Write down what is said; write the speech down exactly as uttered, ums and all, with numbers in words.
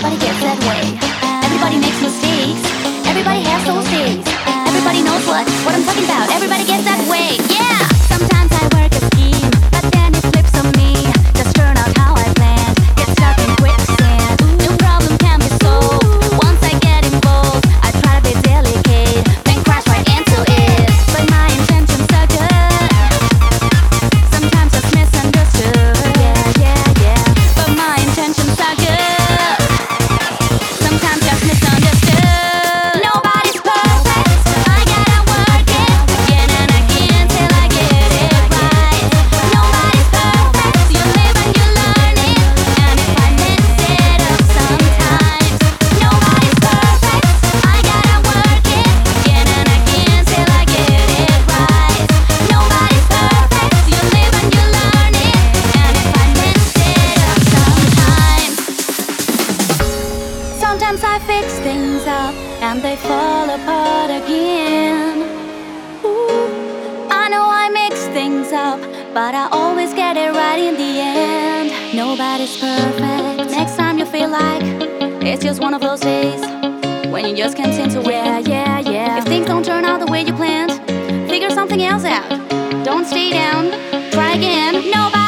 Everybody gets that way. Everybody makes mistakes. Everybody has those days. Everybody knows what, what I'm talking about. Everybody gets that way. Yeah! Sometimes I work a scheme, but then it flips on me. Just turn out how I planned. Get stuck in quicksand. No problem can be solved. Once I get involved, I try to be delicate, then crash right into it. But my intentions are good. Sometimes it's misunderstood. Yeah, yeah, yeah. But my intentions are good. Sometimes just misunderstood. Nobody's perfect. I gotta work it again and again till I get it right. Nobody's perfect. You live and you learn it. And if I miss it up sometimes, nobody's perfect. I gotta work it again and again till I get it right. Nobody's perfect. You live and you learn it. And if I miss it up sometimes, sometimes I fix things up and they fall apart again. Ooh, I know I mix things up, but I always get it right in the end. Nobody's perfect. Next time you feel like it's just one of those days when you just can't seem to win. Yeah, yeah, yeah. If things don't turn out the way you planned, figure something else out. Don't stay down. Try again. Nobody